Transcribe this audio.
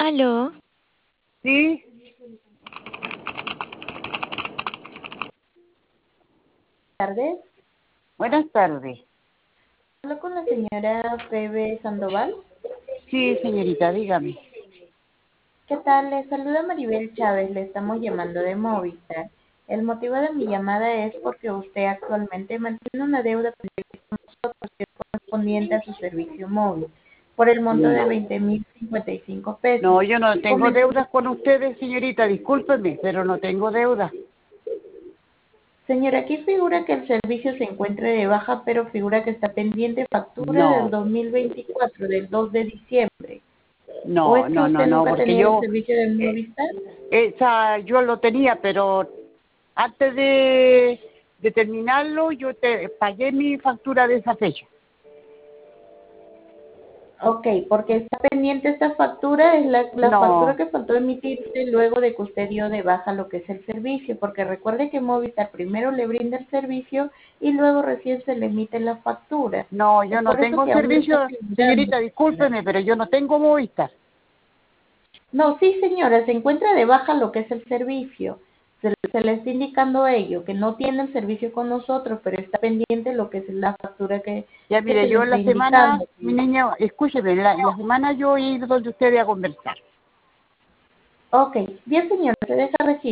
Aló, Sí, Tardes. buenas tardes. Hablo con la señora Febe Sandoval. Sí, señorita, dígame. ¿Qué tal? Le saluda Maribel Chávez. Le estamos llamando de Movistar. El motivo de mi llamada es porque usted actualmente mantiene una deuda pendiente con nosotros que es correspondiente a su servicio móvil por el monto de 20.055 pesos. No, yo no tengo deudas con ustedes, señorita, discúlpeme, pero no tengo deudas. Señora, aquí figura que el servicio se encuentra de baja, pero figura que está pendiente factura del No, 2024, del 2 de diciembre. ¿O es no, que no, no, usted no, nunca ha porque tenido el yo, servicio de eh, Movistar? esa, yo lo tenía, pero antes de terminarlo, yo te pagué mi factura de esa fecha. Ok, porque está pendiente esta factura, es la factura No, que faltó emitirse luego de que usted dio de baja lo que es el servicio, porque recuerde que Movistar primero le brinda el servicio y luego recién se le emite la factura. no, Es yo no por eso tengo que aún le está servicio, figurando. señorita, discúlpeme, pero yo no tengo Movistar. No, sí señora, se encuentra de baja lo que es el servicio. Se le está indicando ello, que no tiene el servicio con nosotros, pero está pendiente lo que es la factura Ya que mire, se le yo en está la semana, indicando. mi niña, escúcheme, en la semana yo he ido donde ustedes a conversar. Ok, bien señora, se deja recibir.